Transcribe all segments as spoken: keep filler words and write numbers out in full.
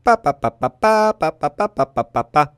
Па-па-па-па-па-па-па-па-па-па.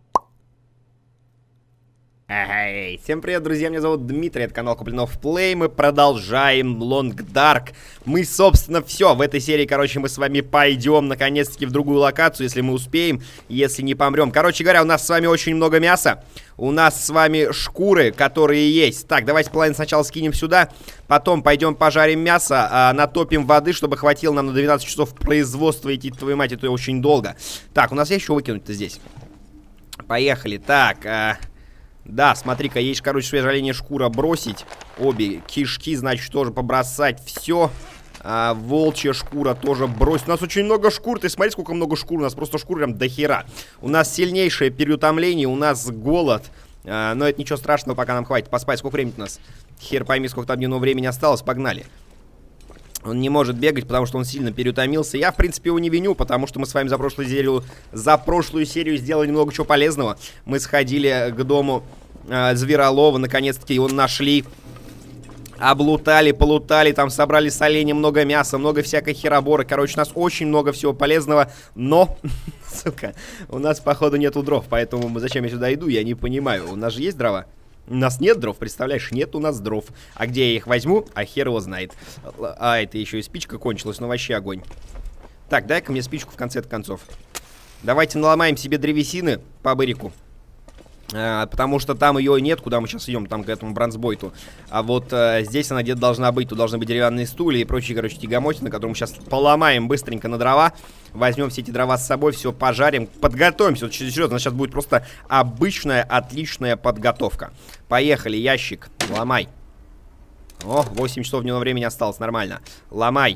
Эй, всем привет, друзья, меня зовут Дмитрий, это канал Куплинов Плей, мы продолжаем Long Dark. Мы, собственно, все, в этой серии, короче, мы с вами пойдем, наконец-таки, в другую локацию, если мы успеем, если не помрем. Короче говоря, у нас с вами очень много мяса, у нас с вами шкуры, которые есть. Так, давайте половину сначала скинем сюда, потом пойдем пожарим мясо, а, натопим воды, чтобы хватило нам на двенадцать часов производства, идти, твою мать, это очень долго. Так, у нас есть еще выкинуть-то здесь? Поехали, так, а... Да, смотри-ка, есть, короче, свежая оленья шкура бросить. Обе кишки, значит, тоже побросать. Все. А, волчья шкура тоже бросить. У нас очень много шкур. Ты смотри, сколько много шкур. У нас просто шкур прям до хера. У нас сильнейшее переутомление. У нас голод. А, но это ничего страшного, пока нам хватит поспать. Сколько времени у нас? Хер пойми, сколько там дневного времени осталось. Погнали. Он не может бегать, потому что он сильно переутомился. Я, в принципе, его не виню, потому что мы с вами за прошлую серию, за прошлую серию сделали много чего полезного. Мы сходили к дому э, Зверолова, наконец-таки его нашли. Облутали, полутали, там собрали с оленя много мяса, много всякой херобора. Короче, у нас очень много всего полезного, но, сука, у нас, походу, нету дров. Поэтому зачем я сюда иду, я не понимаю. У нас же есть дрова? У нас нет дров, представляешь? Нет у нас дров. А где я их возьму? А хер его знает. А, это еще и спичка кончилась, но вообще огонь. Так, дай-ка мне спичку в конце концов. Давайте наломаем себе древесины по бырику. А, потому что там ее нет, куда мы сейчас идем, там к этому бронзбойту. А вот а, здесь она где-то должна быть. Тут должны быть деревянные стулья и прочие, короче, тягомотины, которые мы сейчас поломаем быстренько на дрова. Возьмем все эти дрова с собой, все пожарим, подготовимся. Вот, серьезно, у нас сейчас будет просто обычная, отличная подготовка. Поехали, ящик, ломай. О, восемь часов дневного времени осталось, нормально. Ломай.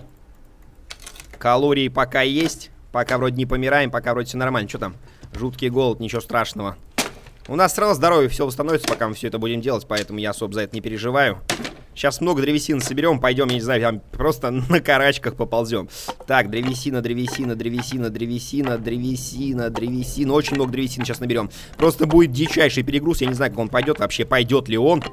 Калории пока есть, пока вроде не помираем, пока вроде все нормально. Что там? Жуткий голод, ничего страшного. У нас все равно здоровье все восстановится, пока мы все это будем делать, поэтому я особо за это не переживаю. Сейчас много древесины соберем, пойдем, я не знаю, там просто на карачках поползем. Так, древесина, древесина, древесина, древесина, древесина, древесина. Очень много древесины сейчас наберем. Просто будет дичайший перегруз, я не знаю, как он пойдет вообще, пойдет ли он.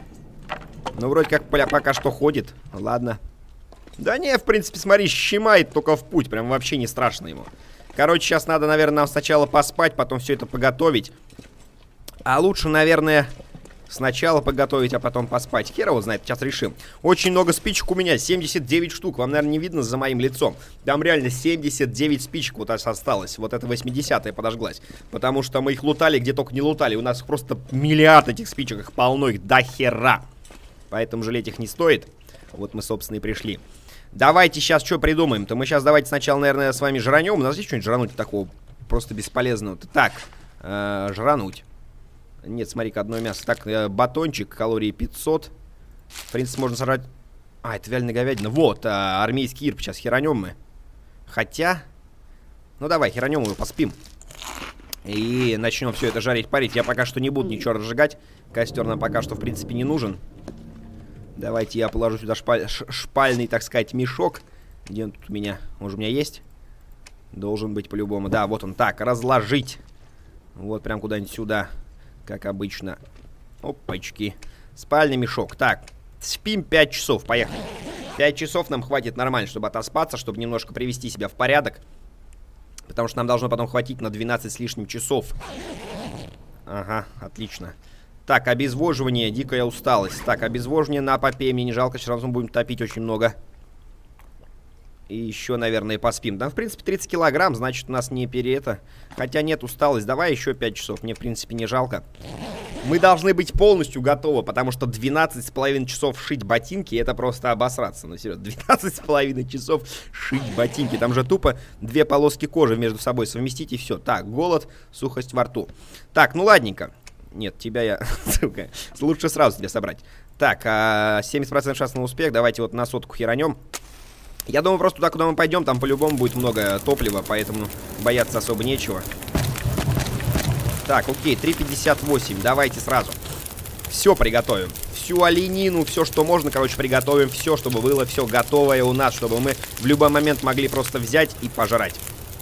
Ну, вроде как пока что ходит, ладно. Да не, в принципе, смотри, щемает только в путь, прям вообще не страшно ему. Короче, сейчас надо, наверное, нам сначала поспать, потом все это поготовить. А лучше, наверное... Сначала подготовить, а потом поспать. Хер его знает, сейчас решим. Очень много спичек у меня, семьдесят девять штук. Вам, наверное, не видно за моим лицом. Там реально семьдесят девять спичек вот осталось. Вот это восьмидесятая подожглась. Потому что мы их лутали, где только не лутали. У нас просто миллиард этих спичек, их полно, их до хера. Поэтому жалеть их не стоит. Вот мы, собственно, и пришли. Давайте сейчас что придумаем-то? Мы сейчас давайте сначала, наверное, с вами жранем. У нас есть что-нибудь жрануть такого просто бесполезного? Так, э, жрануть. Нет, смотри-ка, одно мясо. Так, э, батончик, калории пятьсот. В принципе, можно сожрать... А, это вяленая говядина. Вот, э, армейский ирп. Сейчас херанем мы. Хотя... Ну, давай, херанем его, поспим. И начнем все это жарить, парить. Я пока что не буду ничего разжигать. Костер нам пока что, в принципе, не нужен. Давайте я положу сюда шпаль... шпальный, так сказать, мешок. Где он тут у меня? Он же у меня есть? Должен быть по-любому. Да, вот он. Так, разложить. Вот прям куда-нибудь сюда. Как обычно. Опачки. Спальный мешок. Так, спим пять часов. Поехали. пять часов нам хватит нормально, чтобы отоспаться, чтобы немножко привести себя в порядок. Потому что нам должно потом хватить на двенадцать с лишним часов. Ага, отлично. Так, обезвоживание, дикая усталость. Так, обезвоживание на попе. Мне не жалко, все равно будем топить очень много. И еще, наверное, поспим. Да, в принципе, тридцать килограмм, значит, у нас не пере это. Хотя нет, усталость. Давай еще пять часов. Мне, в принципе, не жалко. Мы должны быть полностью готовы, потому что двенадцать с половиной часов шить ботинки, это просто обосраться. Ну, серьезно, двенадцать с половиной часов шить ботинки. Там же тупо две полоски кожи между собой совместить и все. Так, голод, сухость во рту. Так, ну ладненько. Нет, тебя я... Сука, лучше сразу тебя собрать. Так, семьдесят процентов шанс на успех. Давайте вот на сотку херанем. Я думаю, просто туда, куда мы пойдем, там по-любому будет много топлива, поэтому бояться особо нечего. Так, окей, три пятьдесят восемь, давайте сразу. Все приготовим. Всю оленину, все, что можно, короче, приготовим. Все, чтобы было все готовое у нас, чтобы мы в любой момент могли просто взять и пожрать.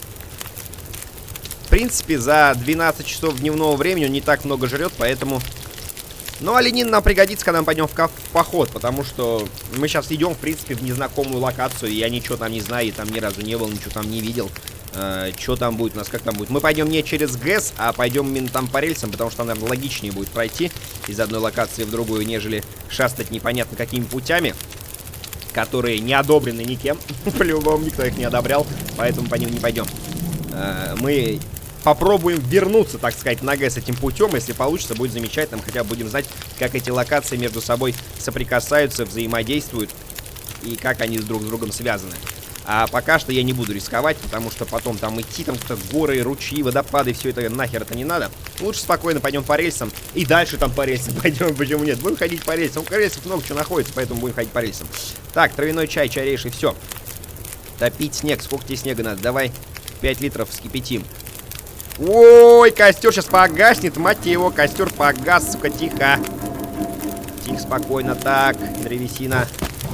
В принципе, за двенадцать часов дневного времени он не так много жрет, поэтому... Но оленин нам пригодится, когда мы пойдем в, в поход, потому что мы сейчас идем, в принципе, в незнакомую локацию, и я ничего там не знаю, и там ни разу не был, ничего там не видел. Э, что там будет у нас, как там будет. Мы пойдем не через ГЭС, а пойдем именно там по рельсам, потому что, наверное, логичнее будет пройти из одной локации в другую, нежели шастать непонятно какими путями, которые не одобрены никем. По-любому никто их не одобрял, поэтому по ним не пойдем. Э, мы попробуем вернуться, так сказать, на ГЭС этим путем. Если получится, будет замечательно. Хотя бы будем знать, как эти локации между собой соприкасаются, взаимодействуют и как они друг с другом связаны. А пока что я не буду рисковать, потому что потом там идти, там какие-то горы, ручьи, водопады, все это нахер это не надо. Лучше спокойно пойдем по рельсам и дальше там по рельсам пойдем, почему нет. Будем ходить по рельсам. У рельсов много чего находится, поэтому будем ходить по рельсам. Так, травяной чай, чарейший, все. Топить снег. Сколько тебе снега надо? Давай пять литров вскипятим. Ой, костер сейчас погаснет, мать его, костер погас, сука, тихо. Тихо, спокойно, так, древесина.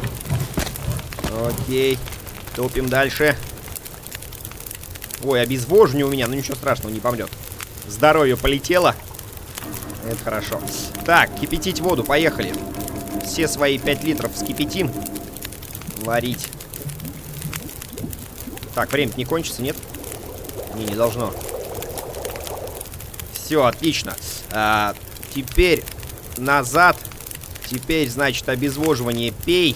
Окей, топим дальше. Ой, обезвоживание у меня, ну ничего страшного, не помрет. Здоровье полетело. Это хорошо. Так, кипятить воду, поехали. Все свои пять литров вскипятим. Варить. Так, время не кончится, нет? Не, не должно. Все, отлично. А, теперь назад. Теперь, значит, обезвоживание пей.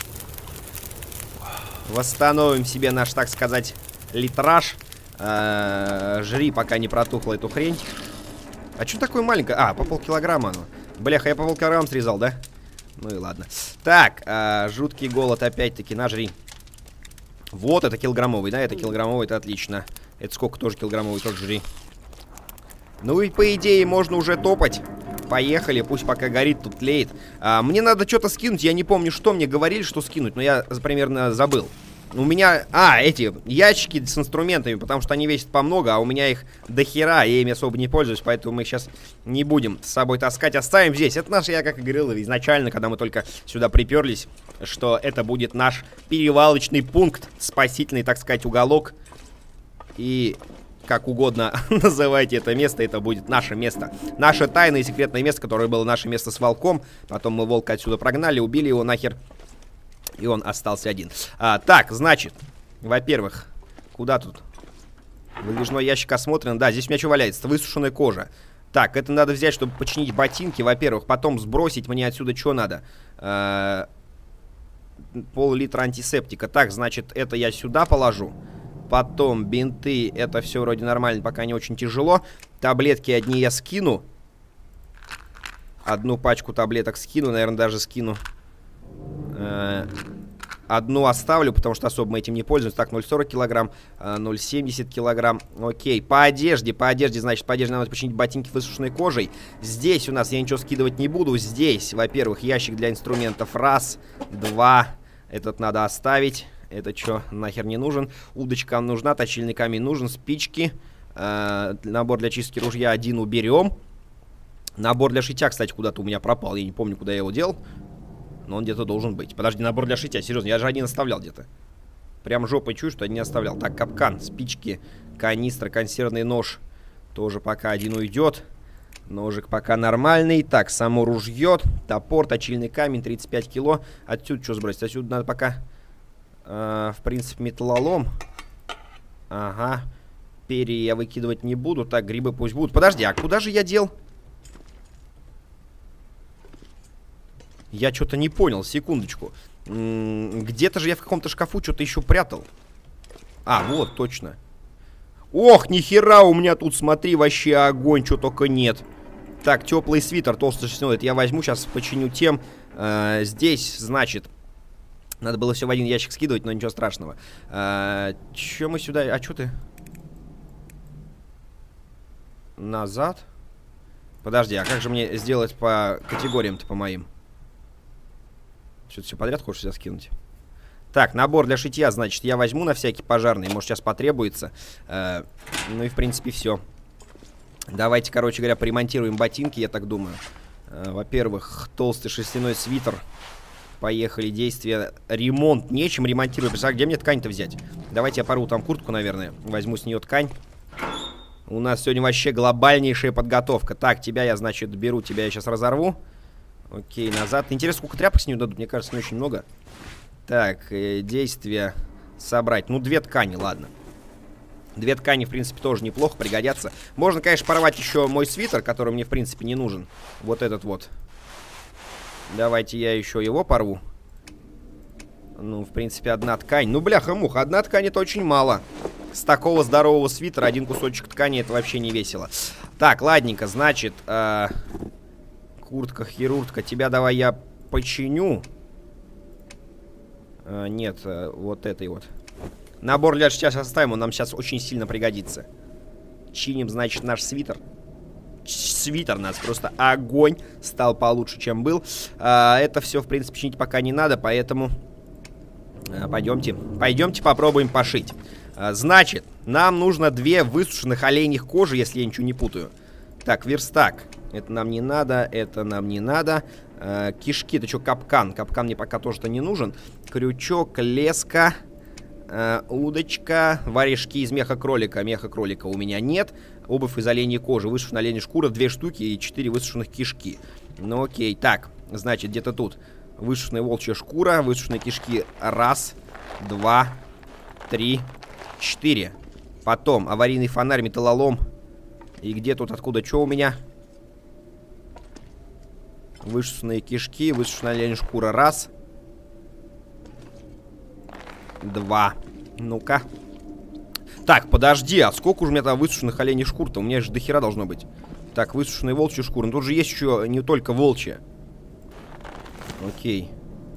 Восстановим себе наш, так сказать, литраж. А, жри, пока не протухла эту хрень. А что такое маленькое? А, по полкилограмма оно. Бляха, я по полкилограмма срезал, да? Ну и ладно. Так, а, жуткий голод опять-таки, нажри. Вот, это килограммовый, да? Это килограммовый, это отлично. Это сколько тоже килограммовый, тоже жри. Ну и по идее можно уже топать. Поехали, пусть пока горит, тут тлеет. а, Мне надо что-то скинуть, я не помню, что мне говорили, что скинуть, но я примерно забыл. У меня, а, эти ящики с инструментами, потому что они весят по много, а у меня их до хера, я ими особо не пользуюсь, поэтому мы их сейчас не будем с собой таскать, оставим здесь. Это наш, я как и говорил изначально, когда мы только сюда приперлись, что это будет наш перевалочный пункт, спасительный, так сказать, уголок. И как угодно называйте это место, это будет наше место. Наше тайное и секретное место, которое было наше место с волком. Потом мы волка отсюда прогнали, убили его нахер. И он остался один. А, так, значит, во-первых, куда тут? Выдвижной ящик осмотрен. Да, здесь у меня что валяется? Высушенная кожа. Так, это надо взять, чтобы починить ботинки, во-первых. Потом сбросить мне отсюда что надо? А, пол-литра антисептика. Так, значит, это я сюда положу. Потом бинты, это все вроде нормально, пока не очень тяжело. Таблетки одни я скину. Одну пачку таблеток скину, наверное, даже скину. Э-э- одну оставлю, потому что особо мы этим не пользуемся. Так, ноль сорок килограмм, ноль семьдесят килограмм. Окей, по одежде, по одежде, значит, по одежде надо починить ботинки высушенной кожей. Здесь у нас я ничего скидывать не буду. Здесь, во-первых, ящик для инструментов. Раз, два, этот надо оставить. Это что, нахер не нужен? Удочка нужна, точильный камень нужен, спички. Э, набор для чистки ружья один уберем. Набор для шитья, кстати, куда-то у меня пропал. Я не помню, куда я его делал. Но он где-то должен быть. Подожди, набор для шитья, серьезно, я же один оставлял где-то. Прям жопой чую, что один не оставлял. Так, капкан, спички, канистра, консервный нож. Тоже пока один уйдет. Ножик пока нормальный. Так, само ружье, топор, точильный камень, тридцать пять кило. Отсюда что сбросить? Отсюда надо пока... Uh, в принципе, металлолом. Ага. Перья я выкидывать не буду. Так, грибы пусть будут. Подожди, а куда же я дел? Я что-то не понял, секундочку. Где-то же я в каком-то шкафу что-то еще прятал. А, вот, точно. Ох, нихера у меня тут, смотри, вообще огонь, что только нет. Так, теплый свитер, толстый шерстяной. Это я возьму, сейчас починю тем. uh, Здесь, значит... Надо было все в один ящик скидывать, но ничего страшного. А, че мы сюда... А что ты? Назад? Подожди, а как же мне сделать по категориям-то, по моим? Что-то все подряд хочешь сюда скинуть? Так, набор для шитья, значит, я возьму на всякий пожарный. Может, сейчас потребуется. А, ну и, в принципе, все. Давайте, короче говоря, поремонтируем ботинки, я так думаю. А, во-первых, толстый шерстяной свитер. Поехали, действия. Ремонт. Нечем ремонтировать. Представляешь, где мне ткань-то взять? Давайте я порву там куртку, наверное. Возьму с нее ткань. У нас сегодня вообще глобальнейшая подготовка. Так, тебя я, значит, беру. Тебя я сейчас разорву. Окей, назад. Интересно, сколько тряпок с нее дадут? Мне кажется, не очень много. Так, э, действия собрать. Ну, две ткани, ладно. Две ткани, в принципе, тоже неплохо пригодятся. Можно, конечно, порвать еще мой свитер, который мне, в принципе, не нужен. Вот этот вот. Давайте я еще его порву. Ну, в принципе, одна ткань. Ну, бляха-муха, одна ткань — это очень мало. С такого здорового свитера один кусочек ткани — это вообще не весело. Так, ладненько, значит, э, куртка, хирургка, тебя давай я починю. Э, нет, э, вот этой вот. Набор для сейчас оставим, он нам сейчас очень сильно пригодится. Чиним, значит, наш свитер. Свитер у нас просто огонь. Стал получше, чем был. э, Это все, в принципе, чинить пока не надо, поэтому... Пойдемте, пойдемте попробуем пошить. Значит, нам нужно две высушенных оленьих кожи, если я ничего не путаю. Так, верстак. Это нам не надо, это нам не надо. э, Кишки, это что, капкан? Капкан мне пока тоже-то не нужен. Крючок, леска, э, удочка, варежки из меха кролика. Меха кролика у меня нет. Обувь из оленьей кожи, высушенная оленья шкура, две штуки и четыре высушенных кишки. Ну окей, так, значит, где-то тут высушенная волчья шкура, высушенные кишки. Раз, два, три, четыре. Потом аварийный фонарь, металлолом. И где тут, откуда, что у меня? Высушенные кишки, высушенная оленья шкура. Раз. Два. Ну-ка. Так, подожди, а сколько уже у меня там высушенных оленьих шкур-то? У меня же дохера должно быть. Так, высушенные волчьи шкуры. Но тут же есть еще не только волчья. Окей.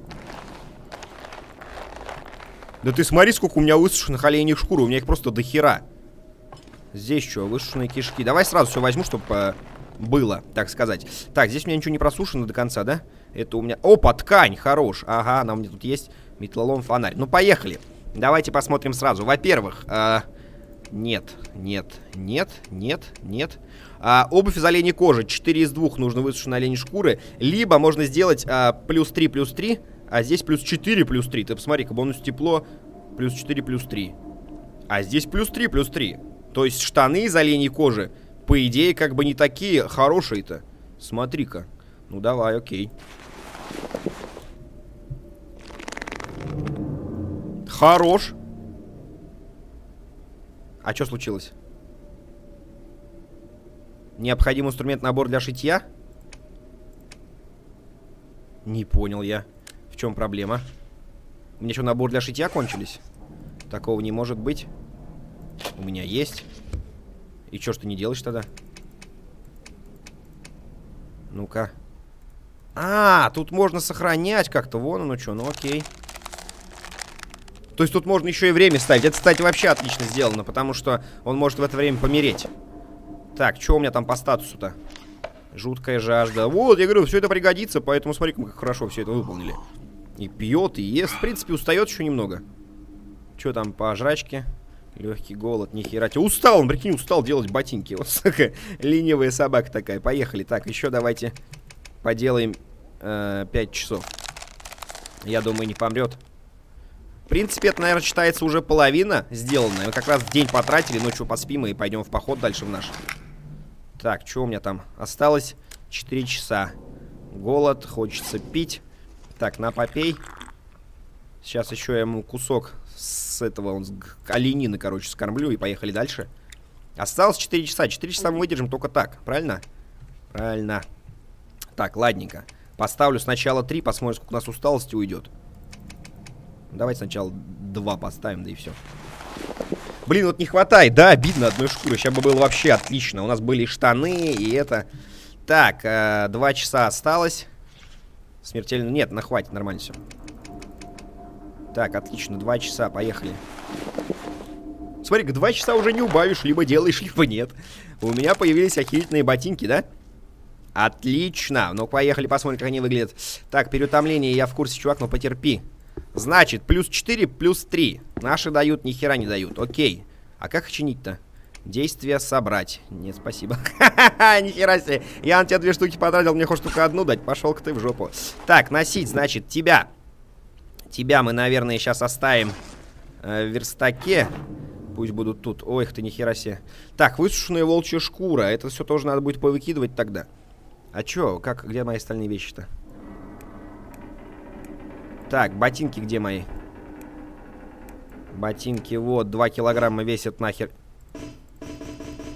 Да ты смотри, сколько у меня высушенных оленьих шкур. У меня их просто дохера. Здесь что, высушенные кишки. Давай сразу все возьму, чтобы э, было, так сказать. Так, здесь у меня ничего не просушено до конца, да? Это у меня... Опа, ткань, хорош. Ага, она у меня тут есть. Металлолом, фонарь. Ну, поехали. Давайте посмотрим сразу. Во-первых, э, нет, нет, нет, нет, нет. А, обувь из оленей кожи. четыре из двух нужно высушенной оленей шкуры. Либо можно сделать а, плюс три, плюс три. А здесь плюс четыре, плюс три. Ты посмотри-ка, бонус тепло. Плюс четыре, плюс три. А здесь плюс три, плюс три. То есть штаны из оленей кожи, по идее, как бы не такие хорошие-то. Смотри-ка. Ну давай, окей. Хорош. А что случилось? Необходим инструмент, набор для шитья? Не понял я. В чем проблема? У меня что, набор для шитья кончились? Такого не может быть. У меня есть. И что ж ты не делаешь тогда? Ну-ка. А, тут можно сохранять как-то. Вон оно что, ну окей. То есть тут можно еще и время ставить. Это, кстати, вообще отлично сделано, потому что он может в это время помереть. Так, что у меня там по статусу-то? Жуткая жажда. Вот, я говорю, все это пригодится, поэтому смотри, как хорошо все это выполнили. И пьет, и ест. В принципе, устает еще немного. Что там по жрачке? Легкий голод, нихера. Устал, он, прикинь, устал делать ботинки. Вот такая ленивая собака такая. Поехали. Так, еще давайте поделаем э, пять часов. Я думаю, не помрет. В принципе, это, наверное, считается уже половина сделанная. Мы как раз день потратили, ночью поспим и пойдем в поход дальше в наш. Так, что у меня там? Осталось четыре часа. Голод, хочется пить. Так, на, попей. Сейчас еще я ему кусок с этого, он, с оленины, короче, скормлю и поехали дальше. Осталось четыре часа. четыре часа мы выдержим только так, правильно? Правильно. Так, ладненько. Поставлю сначала три, посмотрим, сколько у нас усталости уйдет. Давайте сначала два поставим, да и все. Блин, вот не хватает, да, обидно одной шкуры. Сейчас бы было вообще отлично. У нас были штаны и это. Так, э, два часа осталось. Смертельно. Нет, на хватит, нормально все. Так, отлично, два часа, поехали. Смотри-ка, два часа уже не убавишь, либо делаешь, либо нет. У меня появились охерительные ботинки, да? Отлично. Ну, поехали, посмотрим, как они выглядят. Так, переутомление, я в курсе, чувак, но потерпи. Значит, плюс четыре, плюс три. Наши дают, ни хера не дают. Окей. А как их чинить-то? Действие собрать. Нет, спасибо. Ха-ха-ха, ни хера себе. Я на тебя две штуки потратил, мне хочешь только одну дать. Пошел-ка ты в жопу. Так, носить, значит, тебя. Тебя мы, наверное, сейчас оставим э, в верстаке. Пусть будут тут. Ой, ты, ни хера себе. Так, высушенная волчья шкура. Это все тоже надо будет повыкидывать тогда. А чё? Как? Где мои остальные вещи-то? Так, ботинки где мои? Ботинки, вот, два килограмма весят нахер.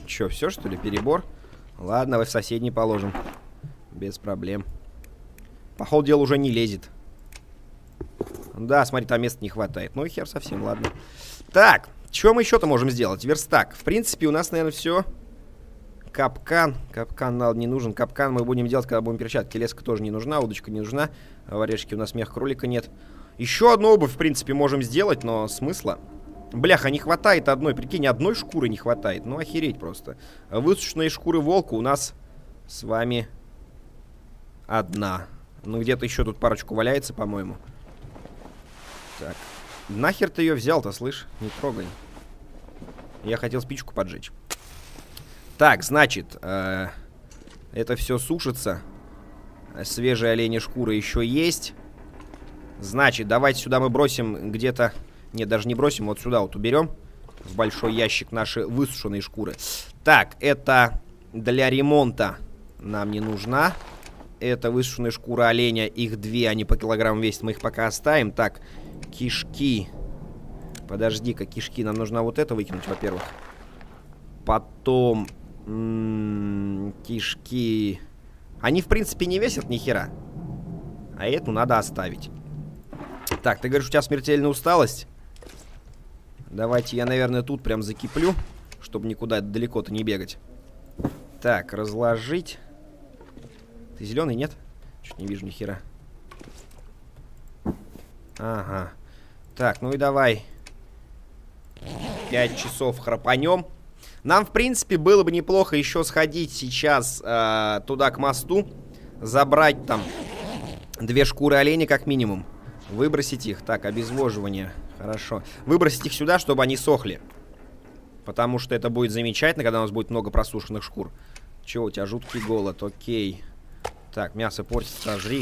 Че, все что ли? Перебор? Ладно, давай в соседний положим. Без проблем. По ходу дела уже не лезет. Да, смотри, там места не хватает. Ну и хер совсем, ладно. Так, что мы еще-то можем сделать? Верстак. В принципе, у нас, наверное, все. Капкан. Капкан нам не нужен. Капкан мы будем делать, когда будем перчатки. Леска тоже не нужна, удочка не нужна. В орешке у нас мех кролика нет. Еще одну обувь, в принципе, можем сделать, но смысла... Бляха, не хватает одной. Прикинь, одной шкуры не хватает. Ну, охереть просто. Высушенные шкуры волка у нас с вами одна. Ну, где-то еще тут парочку валяется, по-моему. Так. Нахер ты ее взял-то, слышь? Не трогай. Я хотел спичку поджечь. Так, значит, э, это все сушится. Свежая оленья шкура еще есть. Значит, давайте сюда мы бросим где-то... Нет, даже не бросим, вот сюда вот уберем. В большой ящик наши высушенные шкуры. Так, это для ремонта нам не нужна. Это высушенная шкура оленя. Их две, они по килограмму весят. Мы их пока оставим. Так, кишки. Подожди-ка, кишки. Нам нужно вот это выкинуть, во-первых. Потом... М-м, кишки. Они, в принципе, не весят ни хера. А эту надо оставить. Так, ты говоришь, у тебя смертельная усталость? Давайте я, наверное, тут прям закиплю, чтобы никуда далеко-то не бегать. Так, разложить. Ты зеленый, нет? Чуть не вижу ни хера. Ага. Так, ну и давай. Пять часов храпанем. Нам, в принципе, было бы неплохо еще сходить сейчас э, туда, к мосту. Забрать там две шкуры оленя, как минимум. Выбросить их. Так, обезвоживание. Хорошо. Выбросить их сюда, чтобы они сохли. Потому что это будет замечательно, когда у нас будет много просушенных шкур. Че, у тебя жуткий голод. Окей. Так, мясо портится, сожри.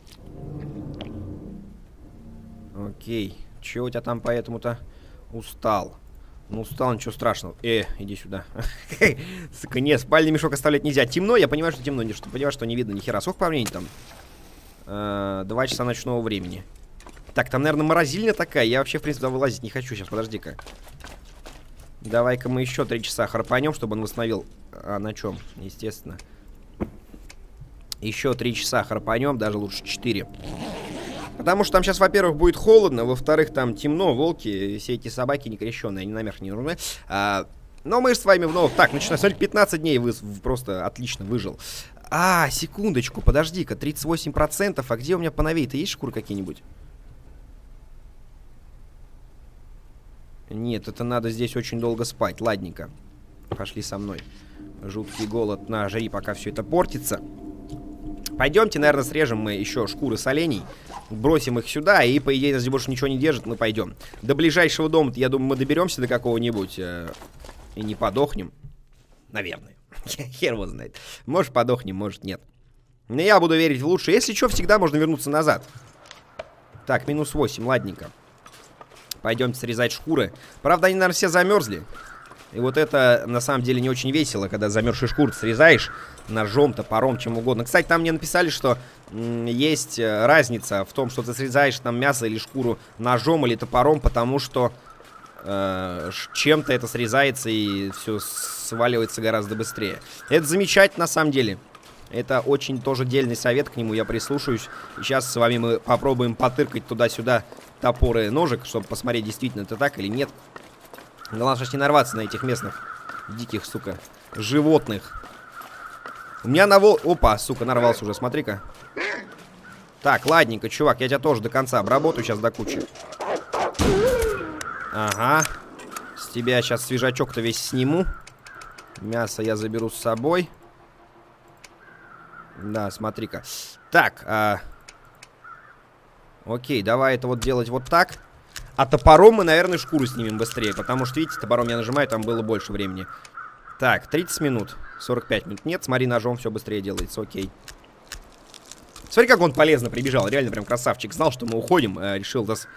Окей. Че у тебя там поэтому-то? Устал. Ну, устал, ничего страшного. Э, иди сюда. Сука, не, спальный мешок оставлять нельзя. Темно, я понимаю, что темно. Что понимаю, что не видно ни хера. Сколько по времени там? Два часа ночного времени. Так, там, наверное, морозильня такая. Я вообще, в принципе, туда вылазить не хочу. Сейчас, подожди-ка. Давай-ка мы еще три часа харпанем, чтобы он восстановил. А на чем? Естественно. Еще три часа харпанем, даже лучше четыре. Потому что там сейчас, во-первых, будет холодно, во-вторых, там темно, волки, все эти собаки некрещенные, они наверх не нужны. А, но мы же с вами вновь... Так, начинаем. Смотри, пятнадцать дней вы просто отлично выжил. А, секундочку, подожди-ка, тридцать восемь процентов. А где у меня поновей-то есть шкуры какие-нибудь? Нет, это надо здесь очень долго спать. Ладненько. Пошли со мной. Жуткий голод на жри, пока все это портится. Пойдемте, наверное, срежем мы еще шкуры с оленей. Бросим их сюда, и, по идее, если больше ничего не держит, мы пойдем. До ближайшего дома, я думаю, мы доберемся до какого-нибудь э, и не подохнем. Наверное. Хер его знает. Может, подохнем, может, нет. Но я буду верить в лучшее. Если что, всегда можно вернуться назад. Так, минус восемь, ладненько. Пойдемте срезать шкуры. Правда, они, наверное, все замерзли. И вот это, на самом деле, не очень весело, когда замерзшие шкуры срезаешь ножом, топором, чем угодно. Кстати, там мне написали, что есть разница в том, что ты срезаешь там мясо или шкуру ножом или топором, потому что э, чем-то это срезается и все сваливается гораздо быстрее. Это замечательно, на самом деле. Это очень тоже дельный совет, к нему я прислушаюсь. И сейчас с вами мы попробуем потыркать туда-сюда топоры и ножик, чтобы посмотреть, действительно это так или нет. Главное, сейчас не нарваться на этих местных диких, сука, животных. У меня на вол... Опа, сука, нарвался уже, смотри-ка. Так, ладненько, чувак, я тебя тоже до конца обработаю сейчас до кучи. Ага. С тебя сейчас свежачок-то весь сниму. Мясо я заберу с собой. Да, смотри-ка. Так, а... окей, давай это вот делать вот так. А топором мы, наверное, шкуру снимем быстрее. Потому что, видите, топором я нажимаю, там было больше времени. Так, тридцать минут. сорок пять минут. Нет, смотри, ножом все быстрее делается, окей. Смотри, как он полезно прибежал. Реально прям красавчик. Знал, что мы уходим. Э, решил нас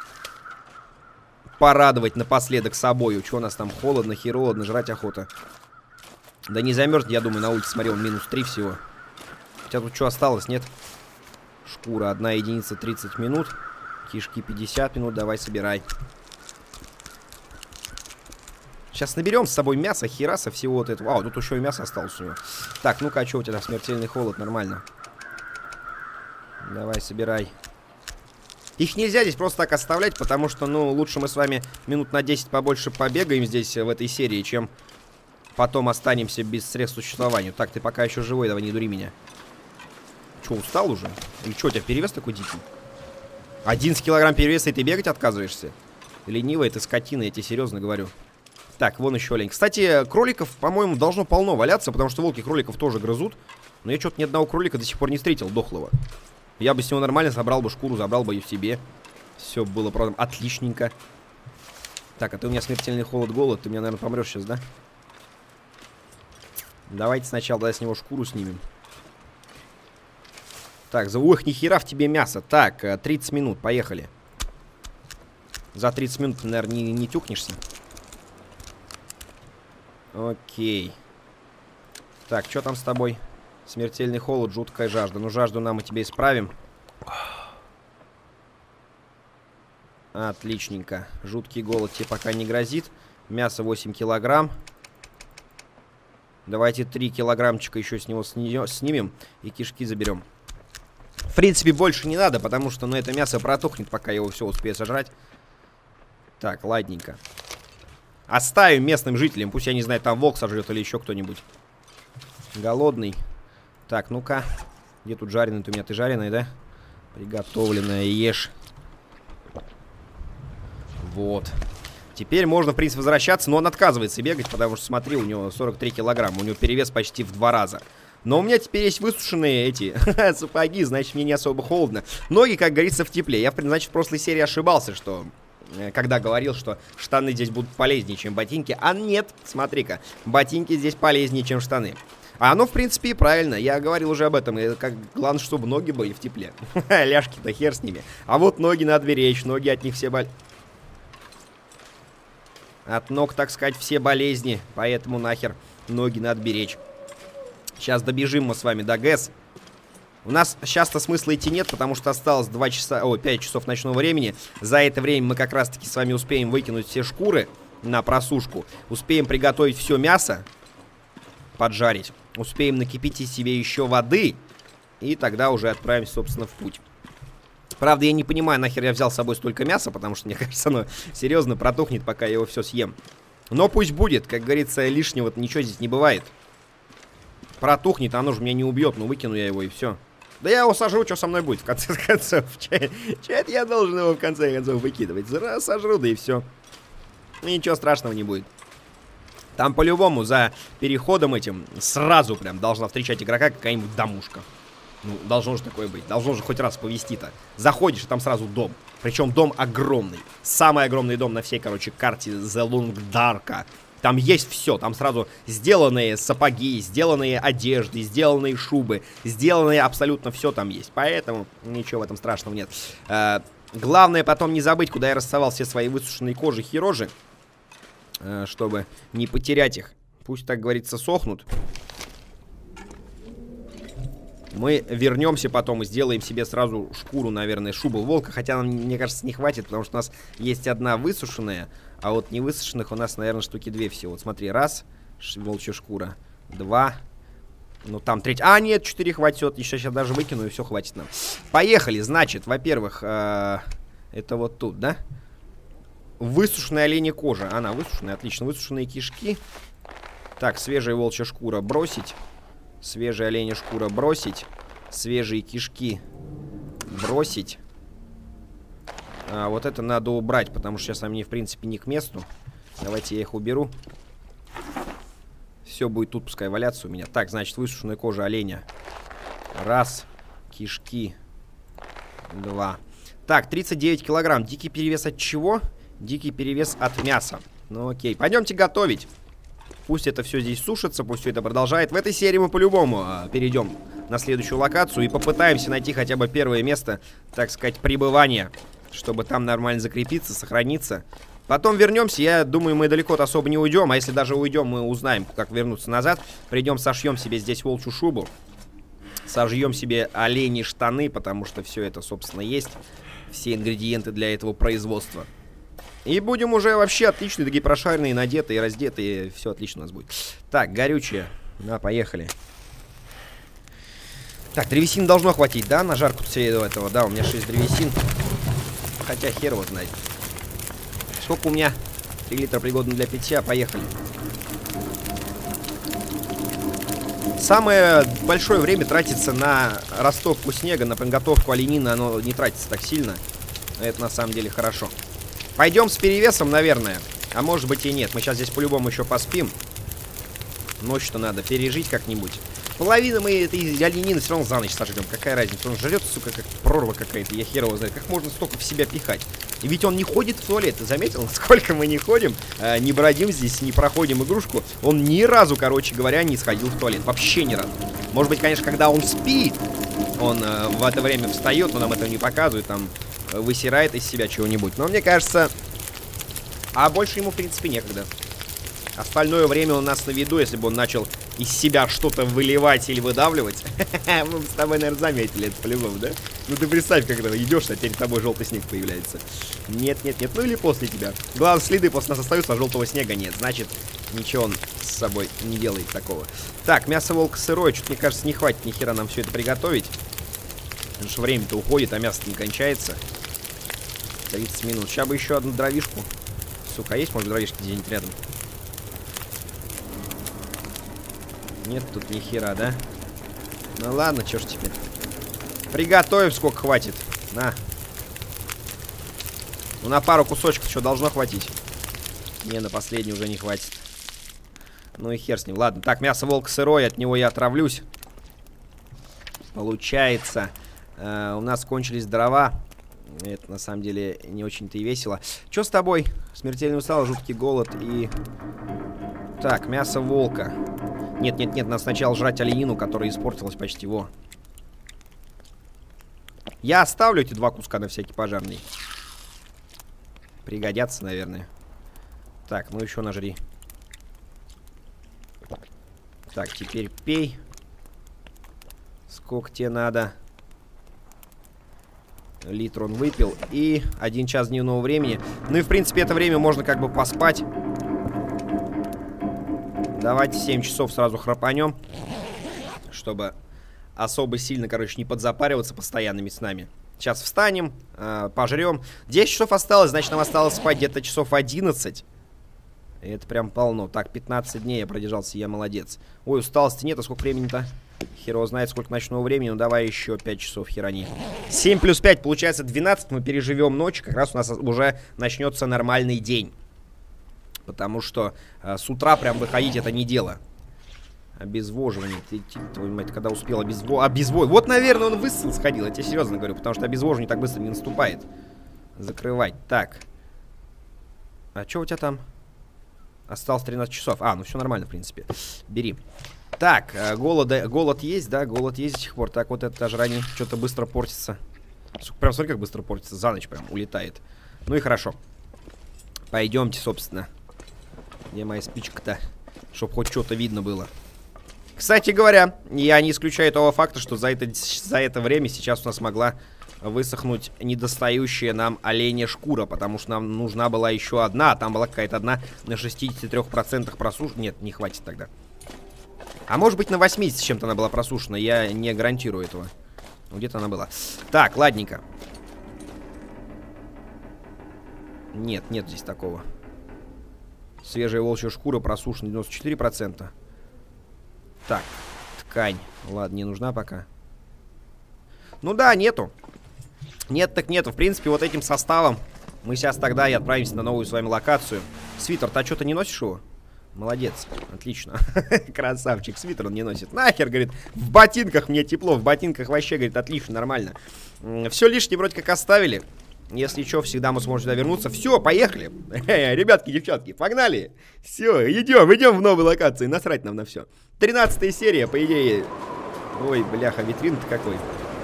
порадовать напоследок собою. Что у нас там? Холодно, хероводно, жрать охота. Да не замерзнет, я думаю, на улице. Смотри, он минус три всего. Хотя тут что осталось, нет? Шкура, одна единица, тридцать минут. Кишки, пятьдесят минут. Давай, собирай. Сейчас наберем с собой мясо, хераса, всего вот этого. А, тут еще и мясо осталось у него. Так, ну-ка, а что у тебя? Смертельный холод, нормально. Давай, собирай. Их нельзя здесь просто так оставлять, потому что, ну, лучше мы с вами минут на десять побольше побегаем здесь, в этой серии, чем потом останемся без средств существования. Так, ты пока еще живой, давай не дури меня. Че, устал уже? Или что, у тебя перевес такой дикий? одиннадцать килограмм перевеса, и ты бегать отказываешься? Ленивая ты скотина, я тебе серьезно говорю. Так, вон еще олень. Кстати, кроликов, по-моему, должно полно валяться, потому что волки кроликов тоже грызут. Но я что-то ни одного кролика до сих пор не встретил, дохлого. Я бы с него нормально собрал бы шкуру, забрал бы ее себе. Все было, правда, отличненько. Так, а ты у меня смертельный холод, голод. Ты меня, наверное, помрешь сейчас, да? Давайте сначала да, с него шкуру снимем. Так, за... Ох, нихера в тебе мясо. Так, тридцать минут, поехали. За тридцать минут ты, наверное, не, не тюкнешься. Окей. Так, что там с тобой? Смертельный холод, жуткая жажда. Ну, жажду нам мы тебе исправим. Отличненько. Жуткий голод тебе пока не грозит. Мясо восемь килограмм. Давайте три килограммчика еще с него сни снимем. И кишки заберем. В принципе, больше не надо, потому что, ну, это мясо протухнет, пока его все успею сожрать. Так, ладненько. Оставим местным жителям. Пусть, я не знаю, там волк сожрет или еще кто-нибудь. Голодный. Так, ну-ка. Где тут жареный? Ты у меня ты жареный, да? Приготовленная, ешь. Вот. Теперь можно, в принципе, возвращаться. Но он отказывается бегать, потому что, смотри, у него сорок три килограмма. У него перевес почти в два раза. Но у меня теперь есть высушенные эти сапоги, значит, мне не особо холодно. Ноги, как говорится, в тепле. Я, значит, в прошлой серии ошибался, что... Когда говорил, что штаны здесь будут полезнее, чем ботинки. А нет, смотри-ка, ботинки здесь полезнее, чем штаны. А оно, в принципе, и правильно. Я говорил уже об этом. И как, главное, чтобы ноги были в тепле. Ляжки-то хер с ними. А вот ноги надо беречь. Ноги от них все боль... От ног, так сказать, все болезни. Поэтому нахер ноги надо беречь. Сейчас добежим мы с вами до ГЭС. У нас сейчас-то смысла идти нет, потому что осталось два часа, о, пять часов ночного времени. За это время мы как раз-таки с вами успеем выкинуть все шкуры на просушку. Успеем приготовить все мясо, поджарить. Успеем накипятить себе еще воды. И тогда уже отправимся, собственно, в путь. Правда, я не понимаю, нахер я взял с собой столько мяса, потому что, мне кажется, оно серьезно протухнет, пока я его все съем. Но пусть будет, как говорится, лишнего-то ничего здесь не бывает. Протухнет, оно же меня не убьет, но выкину я его и все. Да я его сожру, что со мной будет в конце концов. Че это я должен его в конце концов выкидывать? Раз сожру, да и все. Ничего страшного не будет. Там по-любому за переходом этим сразу прям должна встречать игрока какая-нибудь домушка. Ну, должно же такое быть. Должно же хоть раз повезти-то. Заходишь, и там сразу дом. Причем дом огромный. Самый огромный дом на всей, короче, карте The Long Dark. Там есть все, там сразу сделанные сапоги, сделанные одежды, сделанные шубы, сделанные абсолютно все там есть. Поэтому ничего в этом страшного нет. Э, главное потом не забыть, куда я рассовал все свои высушенные кожухи и рожи, э, чтобы не потерять их. Пусть, так говорится, сохнут. Мы вернемся потом и сделаем себе сразу шкуру, наверное, шубу волка. Хотя нам, мне кажется, не хватит, потому что у нас есть одна высушенная. А вот не высушенных у нас, наверное, штуки две всего. Вот смотри, раз, волчья шкура. Два. Ну, там треть. А, нет, четыре хватит. Еще сейчас даже выкину, и все, хватит нам. Поехали. Значит, во-первых, э это вот тут, да? Высушенная оленья кожа. Она высушенная, отлично. Высушенные кишки. Так, свежая волчья шкура бросить. Свежая оленья шкура бросить. Свежие кишки бросить. А, вот это надо убрать, потому что сейчас они, в принципе, не к месту. Давайте я их уберу. Все будет тут, пускай валяться у меня. Так, значит, высушенная кожа оленя. Раз. Кишки. Два. Так, тридцать девять килограмм. Дикий перевес от чего? Дикий перевес от мяса. Ну, окей. Пойдемте готовить. Пусть это все здесь сушится, пусть все это продолжает. В этой серии мы по-любому а, перейдем на следующую локацию и попытаемся найти хотя бы первое место, так сказать, пребывания, чтобы там нормально закрепиться, сохраниться. Потом вернемся, я думаю, мы далеко-то особо не уйдем, а если даже уйдем, мы узнаем, как вернуться назад. Придем, сошьем себе здесь волчью шубу, сожжем себе оленьи штаны, потому что все это, собственно, есть, все ингредиенты для этого производства. И будем уже вообще отличные, такие прошаренные, надетые, раздетые. Все отлично у нас будет. Так, горючее. Да, поехали. Так, древесин должно хватить, да, на жарку всего этого? Да, у меня шесть древесин. Хотя хер его знает. Сколько у меня? три литра пригодно для питья. Поехали. Самое большое время тратится на ростовку снега, на подготовку оленины. Оно не тратится так сильно. Это на самом деле хорошо. Пойдем с перевесом, наверное. А может быть и нет. Мы сейчас здесь по-любому еще поспим. Ночь-то надо пережить как-нибудь. Половина мы этой оленины все равно за ночь сожрем. Какая разница? Он жрет, сука, как прорва какая-то. Я хер его знаю. Как можно столько в себя пихать? И ведь он не ходит в туалет. Ты заметил, сколько мы не ходим, э, не бродим здесь, не проходим игрушку. Он ни разу, короче говоря, не сходил в туалет. Вообще ни разу. Может быть, конечно, когда он спит, он э, в это время встает, но нам этого не показывает, там э, высирает из себя чего-нибудь. Но мне кажется... А больше ему, в принципе, некогда. Остальное время у нас на виду, если бы он начал из себя что-то выливать или выдавливать. Мы с тобой, наверное, заметили это по-любому, да? Ну ты представь, когда идешь, а перед тобой желтый снег появляется. Нет, нет, нет, ну или после тебя. Главное, следы после нас остаются, а желтого снега нет. Значит, ничего он с собой не делает такого. Так, мясо волка сырое. Что-то, мне кажется, не хватит ни хера нам все это приготовить. Потому что время-то уходит, а мясо не кончается. тридцать минут. Сейчас бы еще одну дровишку. Сука, есть, может, дровишки где-нибудь рядом? Нет тут ни хера, да? Ну ладно, чё ж теперь. Приготовим, сколько хватит. На. Ну на пару кусочков что должно хватить? Не, на последний уже не хватит. Ну и хер с ним. Ладно, так, мясо волка сырое, от него я отравлюсь. Получается, э, у нас кончились дрова. Это на самом деле не очень-то и весело. Чё с тобой? Смертельно устал, жуткий голод и... Так, мясо волка. Нет, нет, нет, надо сначала жрать оленину, которая испортилась почти. Во. Я оставлю эти два куска на всякий пожарный. Пригодятся, наверное. Так, ну еще нажри. Так, теперь пей. Сколько тебе надо? Литр он выпил. И один час дневного времени. Ну и, в принципе, это время можно как бы поспать. Давайте семь часов сразу храпанем, чтобы особо сильно, короче, не подзапариваться постоянными снами. Сейчас встанем, э, пожрем. десять часов осталось, значит, нам осталось спать где-то часов одиннадцать. И это прям полно. Так, пятнадцать дней я продержался, я молодец. Ой, усталости нет, а сколько времени-то? Хер его знает, сколько ночного времени. Ну, давай еще пять часов херани. семь плюс пять, получается двенадцать. Мы переживем ночь, как раз у нас уже начнется нормальный день. Потому что э, с утра прям выходить это не дело. Обезвоживание. Ты, ты, твою мать, когда успел обезво... обезвоживать. Вот, наверное, он высыл сходил. Я тебе серьезно говорю. Потому что обезвоживание так быстро не наступает. Закрывать. Так. А что у тебя там? Осталось тринадцать часов. А, ну все нормально, в принципе. Бери. Так, э, голода... голод есть, да? Голод есть до сих пор. Так, вот это даже ранее что-то быстро портится. Прям смотри, как быстро портится. За ночь прям улетает. Ну и хорошо. Пойдемте, собственно. Где моя спичка-то? Чтоб хоть что-то видно было. Кстати говоря, я не исключаю того факта, что за это, за это время сейчас у нас могла высохнуть недостающая нам оленя шкура. Потому что нам нужна была еще одна. А там была какая-то одна на шестидесяти трёх процентах просушена. Нет, не хватит тогда. А может быть на восьмидесяти с чем-то она была просушена. Я не гарантирую этого. Но где-то она была. Так, ладненько. Нет, нет здесь такого. Свежая волчья шкура просушена девяносто четыре процента. Так, ткань. Ладно, не нужна пока. Ну да, нету. Нет так нету. В принципе, вот этим составом мы сейчас тогда и отправимся на новую с вами локацию. Свитер, ты что-то не носишь его? Молодец, отлично. Красавчик, свитер он не носит. Нахер, говорит, в ботинках мне тепло. В ботинках вообще, говорит, отлично, нормально. Все лишнее вроде как оставили. Если что, всегда мы сможем сюда вернуться. Все, поехали. Ребятки, девчатки, погнали. Все, идем, идем в новую локацию. Насрать нам на все. тринадцатая серия, по идее. Ой, бляха, витрин-то какой.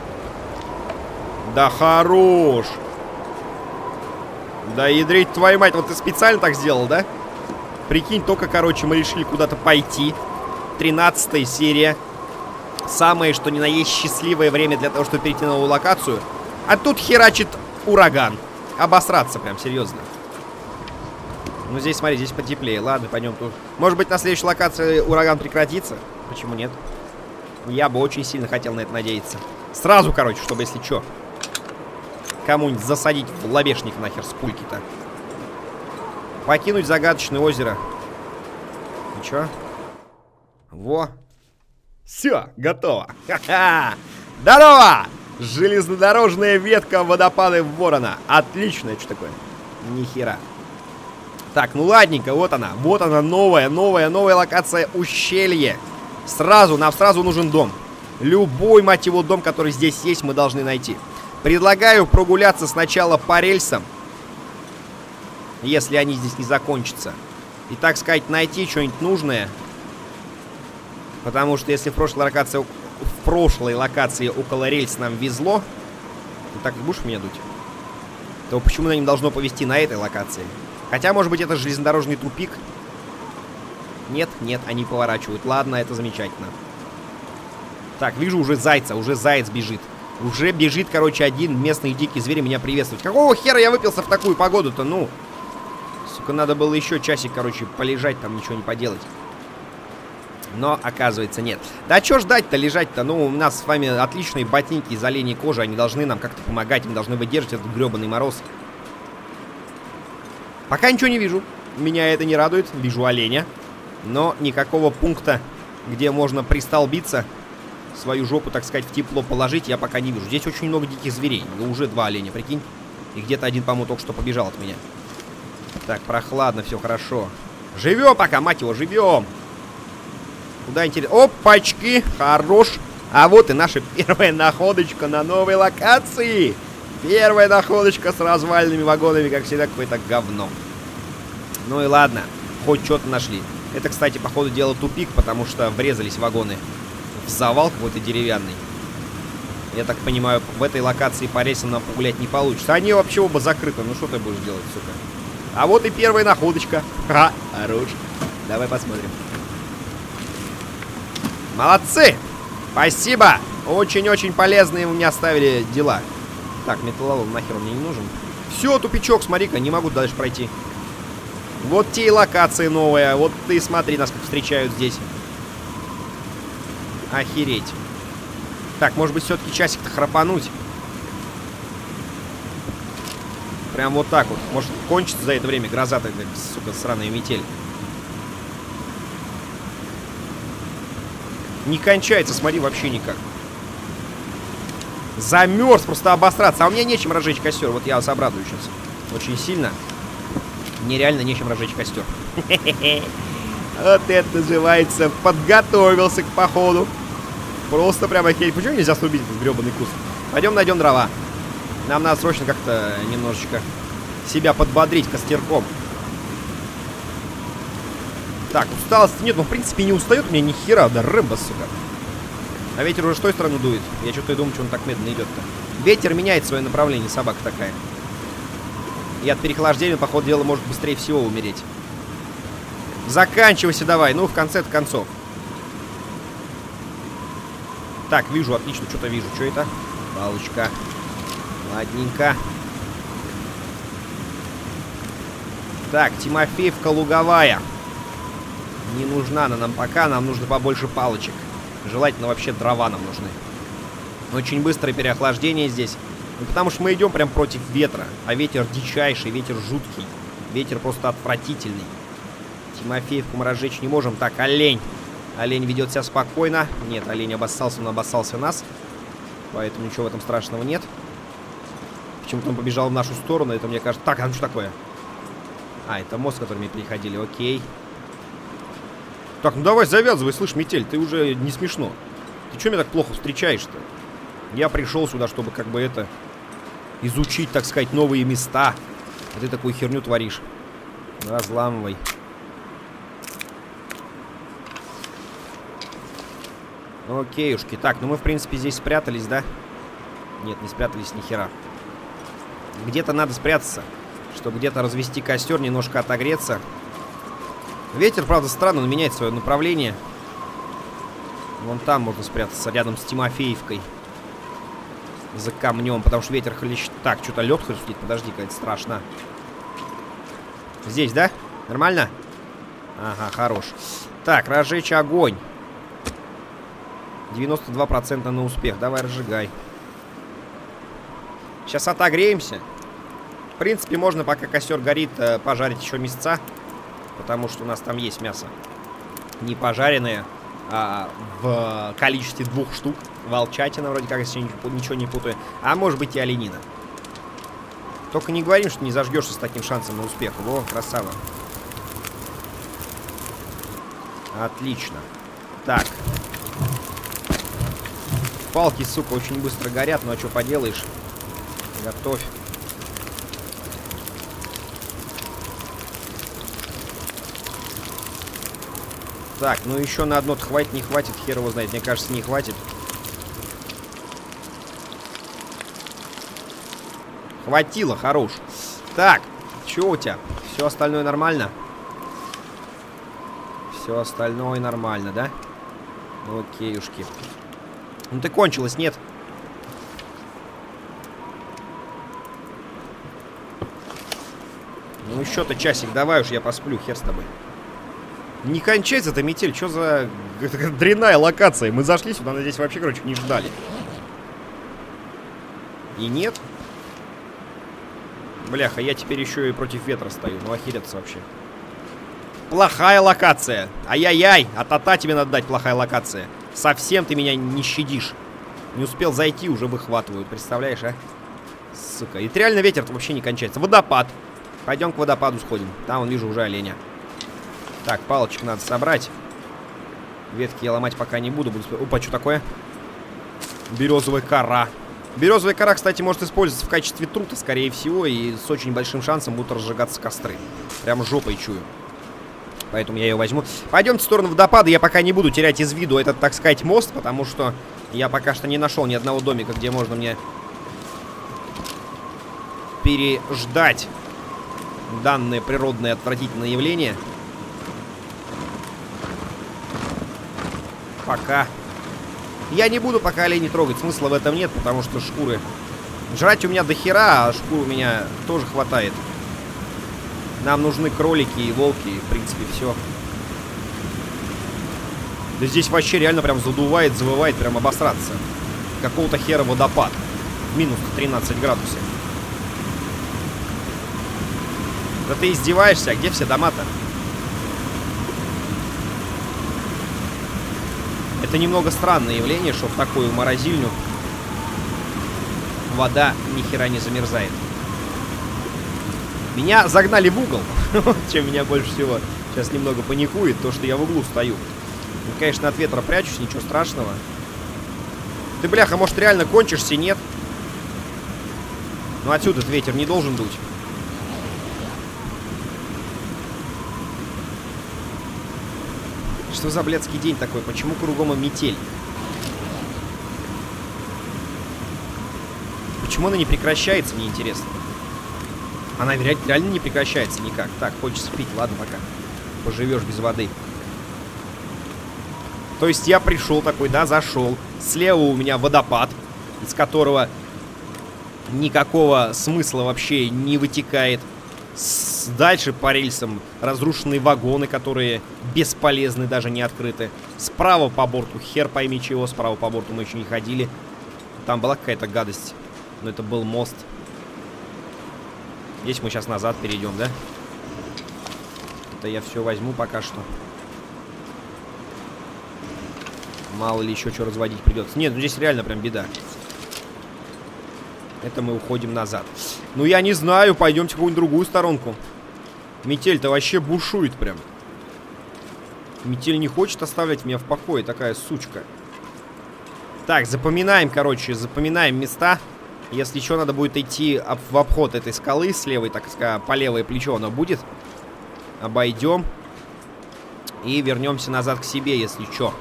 Да хорош. Да ядрить твою мать. Вот ты специально так сделал, да? Прикинь, только, короче, мы решили куда-то пойти. тринадцатая серия. Самое, что ни на есть счастливое время для того, чтобы перейти на новую локацию. А тут херачит ураган. Обосраться прям, серьезно. Ну, здесь, смотри, здесь потеплее. Ладно, пойдем тут. Может быть, на следующей локации ураган прекратится? Почему нет? Я бы очень сильно хотел на это надеяться. Сразу, короче, чтобы, если что, кому-нибудь засадить в лобешник нахер с пульки-то. Покинуть загадочное озеро. Ну чё? Во. Все, готово. Ха-ха. Здорово! Железнодорожная ветка водопады Ворона. Отлично, это что такое? Нихера. Так, ну ладненько, вот она. Вот она, новая, новая, новая локация ущелье. Сразу, нам сразу нужен дом. Любой, мать его, дом, который здесь есть, мы должны найти. Предлагаю прогуляться сначала по рельсам, если они здесь не закончатся. И, так сказать, найти что-нибудь нужное. Потому что если в прошлой локации, в прошлой локации около рельс нам везло, ты так и будешь меня дуть, то почему на ним должно повезти на этой локации? Хотя, может быть, это железнодорожный тупик. Нет, нет, они поворачивают. Ладно, это замечательно. Так, вижу уже зайца, уже заяц бежит. Уже бежит, короче, один местный дикий зверь меня приветствовать. Какого хера я выпился в такую погоду-то, ну? Сука, надо было еще часик, короче, полежать, там ничего не поделать. Но, оказывается, нет. Да что ждать-то, лежать-то? Ну, у нас с вами отличные ботинки из оленей кожи. Они должны нам как-то помогать, они должны выдержать этот гребаный мороз. Пока ничего не вижу. Меня это не радует. Вижу оленя. Но никакого пункта, где можно пристолбиться, свою жопу, так сказать, в тепло положить, я пока не вижу. Здесь очень много диких зверей. Ну, уже два оленя, прикинь. И где-то один, по-моему, только что побежал от меня. Так, прохладно, все хорошо. Живем пока, мать его, живем. Куда интересно? Опачки, хорош. А вот и наша первая находочка на новой локации. Первая находочка с развальными вагонами, как всегда, какое-то говно. Ну и ладно, хоть что-то нашли. Это, кстати, по ходу дела тупик, потому что врезались вагоны в завал какой-то деревянный. Я так понимаю, в этой локации по рельсам нам погулять не получится. Они вообще оба закрыты. Ну что ты будешь делать, сука? А вот и первая находочка. Ха, хорош. Давай посмотрим. Молодцы! Спасибо! Очень-очень полезные у меня оставили дела. Так, металлолом нахер он мне не нужен. Все, тупичок, смотри-ка, не могу дальше пройти. Вот те и локации новые. Вот ты смотри, нас как встречают здесь. Охереть. Так, может быть, все-таки часик-то храпануть. Прям вот так вот. Может, кончится за это время гроза-то, сука, сраная метель. Не кончается, смотри, вообще никак. Замерз, просто обосраться. А у меня нечем разжечь костер. Вот я вас обрадую сейчас. Очень сильно. Мне реально нечем разжечь костер. Вот это называется подготовился к походу. Просто прямо охереть. Почему нельзя срубить этот гребаный куст? Пойдем найдем дрова. Нам надо срочно как-то немножечко себя подбодрить костерком. Так, усталости нет, но в принципе не устает у меня ни хера, да рыба, сука. А ветер уже с той стороны дует. Я что-то и думаю, что он так медленно идет-то. Ветер меняет свое направление, собака такая. И от переохлаждения, по ходу дела, может быстрее всего умереть. Заканчивайся давай, ну в конце концов. Так, вижу, отлично, что-то вижу. Что это? Палочка. Ладненько. Так, Тимофеевка луговая. Не нужна она нам пока, нам нужно побольше палочек. Желательно вообще дрова нам нужны. Очень быстрое переохлаждение здесь. Ну, потому что мы идем прям против ветра. А ветер дичайший, ветер жуткий. Ветер просто отвратительный. Тимофеевку мы разжечь не можем. Так, олень. Олень ведет себя спокойно. Нет, олень обоссался, он обоссался нас. Поэтому ничего в этом страшного нет. Почему-то он побежал в нашу сторону. Это мне кажется... Так, а ну что такое? А, это мост, с которым мы переходили. Окей. Так, ну давай завязывай, слышь, метель, ты уже не смешно. Ты что меня так плохо встречаешь-то? Я пришел сюда, чтобы как бы это... изучить, так сказать, новые места. А ты такую херню творишь. Разламывай. Окейушки. Так, ну мы, в принципе, здесь спрятались, да? Нет, не спрятались ни хера. Где-то надо спрятаться, чтобы где-то развести костер, немножко отогреться. Ветер, правда, странно, он меняет свое направление. Вон там можно спрятаться, рядом с Тимофеевкой. За камнем, потому что ветер хлещет. Так, что-то лед хлещет, подожди-ка, это страшно. Здесь, да? Нормально? Ага, хорош. Так, разжечь огонь. девяносто два процента на успех. Давай, разжигай. Сейчас отогреемся. В принципе, можно, пока костер горит, пожарить еще мясца. Потому что у нас там есть мясо. Не пожаренное, а в количестве двух штук. Волчатина, вроде как, если ничего не путаю. А может быть и оленина. Только не говорим, что не зажгешься с таким шансом на успех. Во, красава. Отлично. Так. Палки, сука, очень быстро горят. Ну а что поделаешь? Готовь. Так, ну еще на одно хватит, не хватит. Хер его знает. Мне кажется, не хватит. Хватило, хорош. Так, что у тебя? Все остальное нормально? Все остальное нормально, да? Окейушки. Ну ты кончилась, нет? Ну еще-то часик, давай уж я посплю, хер с тобой. Не кончается эта метель, что за дрянная локация? Мы зашли сюда, надеюсь, вообще, короче, не ждали. И нет? Бляха, я теперь еще и против ветра стою. Ну охереться вообще. Плохая локация. Ай-яй-яй. А-та-та тебе надо дать, плохая локация. Совсем ты меня не щадишь. Не успел зайти, уже выхватывают. Представляешь, а? Сука. И реально ветер-то вообще не кончается. Водопад. Пойдем к водопаду сходим. Там, вон, вижу, уже оленя. Так, палочек надо собрать. Ветки я ломать пока не буду. буду... Опа, что такое? Березовая кора. Березовая кора, кстати, может использоваться в качестве трута, скорее всего. И с очень большим шансом будут разжигаться костры. Прям жопой чую. Поэтому я ее возьму. Пойдемте в сторону водопада. Я пока не буду терять из виду этот, так сказать, мост. Потому что я пока что не нашел ни одного домика, где можно мне переждать данное природное отвратительное явление. Пока. Я не буду пока оленей трогать. Смысла в этом нет, потому что шкуры... Жрать у меня до хера, а шкур у меня тоже хватает. Нам нужны кролики и волки, в принципе, все. Да здесь вообще реально прям задувает, завывает, прям обосраться. Какого-то хера водопад. Минус тринадцать градусов. Да ты издеваешься? А где все дома-то? Это немного странное явление, что в такую морозильню вода ни хера не замерзает. Меня загнали в угол, чем меня больше всего сейчас немного паникует, то, что я в углу стою. Ну, конечно, от ветра прячусь, ничего страшного. Ты, бляха, может, реально кончишься, нет? Ну, отсюда ветер не должен дуть. Что за блядский день такой? Почему кругом метель? Почему она не прекращается, мне интересно. Она реально не прекращается никак. Так, хочется пить, ладно пока. Поживешь без воды. То есть я пришел такой, да, зашел. Слева у меня водопад, из которого никакого смысла вообще не вытекает. С... Дальше по рельсам разрушенные вагоны, которые бесполезны, даже не открыты. Справа по борту, хер пойми чего, справа по борту мы еще не ходили. Там была какая-то гадость, но это был мост. Здесь мы сейчас назад перейдем, да? Это я все возьму пока что. Мало ли еще что разводить придется. Нет, ну здесь реально прям беда. Это мы уходим назад. Ну я не знаю, пойдемте в какую-нибудь другую сторонку. Метель-то вообще бушует прям. Метель не хочет оставлять меня в покое, такая сучка. Так, запоминаем, короче, запоминаем места. Если что, надо будет идти в обход этой скалы с левой, так сказать, по левое плечо оно будет. Обойдем. И вернемся назад к себе, если что.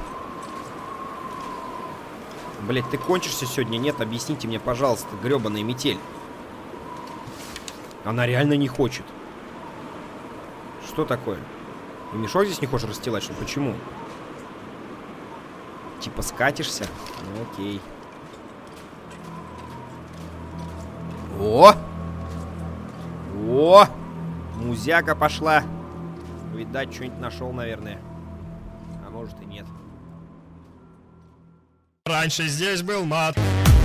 Блять, ты кончишься сегодня? Нет, объясните мне, пожалуйста, гребаная метель. Она реально не хочет. Что такое? И мешок здесь не хочешь расстилать, что? Почему? Типа скатишься? Ну окей. О! О! Музяка пошла. Видать, что-нибудь нашел, наверное. А может и нет. Раньше здесь был мат.